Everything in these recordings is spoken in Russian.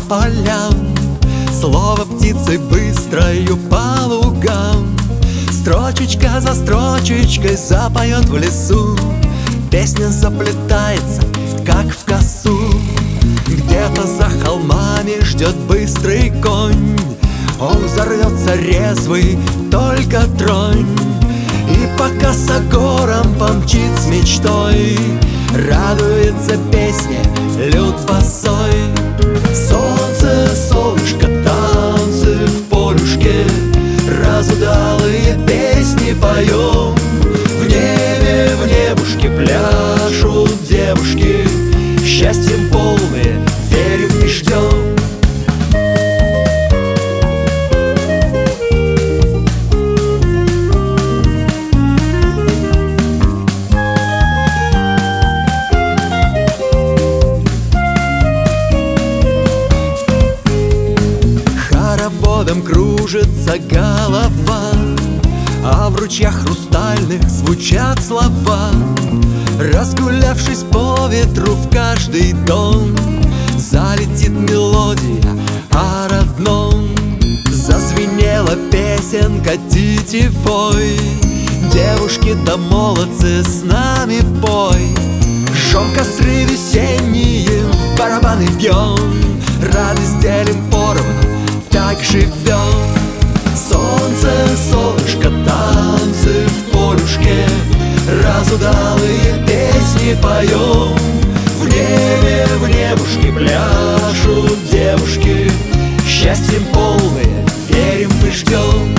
полям, слово птицы быстрою по лугам. Строчечка за строчечкой запоет в лесу, песня заплетается, как в косу. Где-то за холмами ждет быстрый конь, он взорвется резвый, только тронь. И по косогорам помчит с мечтой, радуется песне люд босой. Солнце, солнышко, танцы в полюшке, разудалые песни поем. В небе, в небушке пляшут девушки, счастьем полные верим и ждем. Хороводом кружится голова, а в ручьях хрустальных звучат слова. Разгулявшись по ветру в каждый дом, залетит мелодия о родном. Зазвенела песенка тетивой, девушки да молодцы, с нами пой. Жжем костры весенние, в барабаны бьем, радость делим поровну, так живем. Солнце, солнышко, танцы в полюшке, разудалые песни поем. В небе, в небушке пляшут девушки, счастьем полные верим и ждем.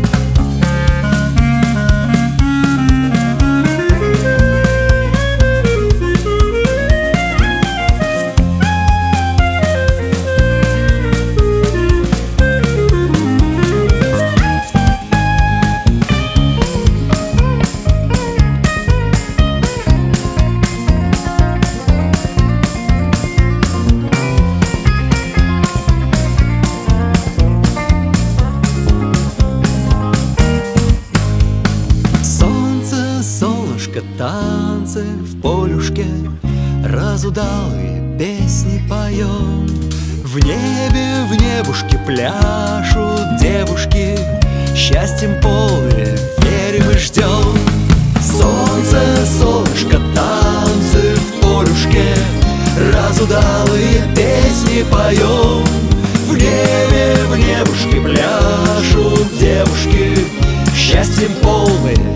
Танцы в полюшке, разудалые песни поем. В небе, в небушке пляшут девушки, счастьем полные верим и ждем. Солнце, солнышко, танцы в полюшке, разудалые песни поем. В небе, в небушке пляшут девушки, счастьем полные